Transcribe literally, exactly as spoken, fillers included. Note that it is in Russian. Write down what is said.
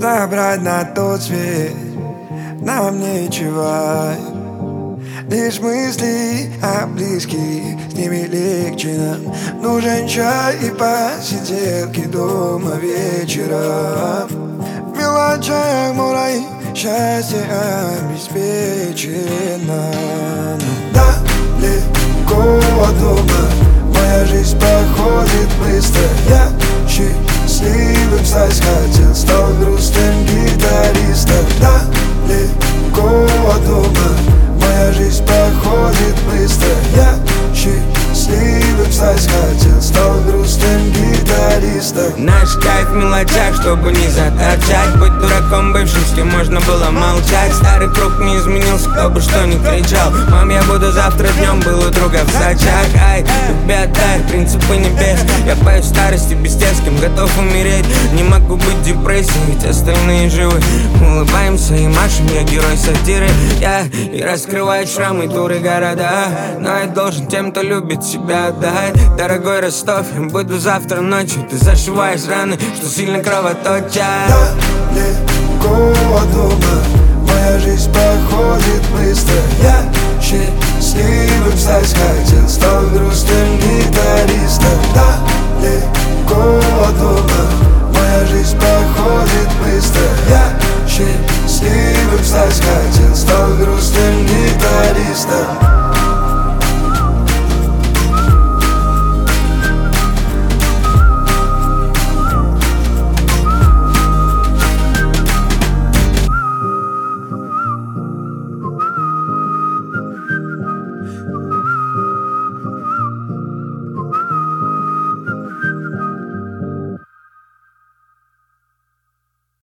Забрать на тот свет нам нечего. Лишь мысли о близких, с ними легче нам. Нужен чай и посиделки дома вечером. В мелочах моих счастье обеспечено. Да, легко от дома, моя жизнь проходит быстро. Я счастливым стать хотел, стал грустным гитаристом. Да, легко от дома, моя жизнь проходит быстро. Я счастливым стать хотел, стал грустным гитаристом. Наш кайф в мелочах, чтобы не заторчать. Быть дураком бывшим, с кем можно было молчать. Старый круг не изменился, кто бы что ни кричал. Мам, я буду завтра днем, был у друга в сачах. Ай, любви отдай, принципы небес. Я пою в старости без тех, с кем готов умереть. Не могу быть в депрессии, ведь остальные живы. Улыбаемся и машем, я герой сатиры. Я и раскрываю шрамы, туры города. Но я должен тем, кто любит себя отдать. Дорогой Ростов, я буду завтра ночью. Ты зашиваешь раны, что сильно кровоточат. Да, легко от дома, моя жизнь проходит быстро. Я счастливым стать хотел,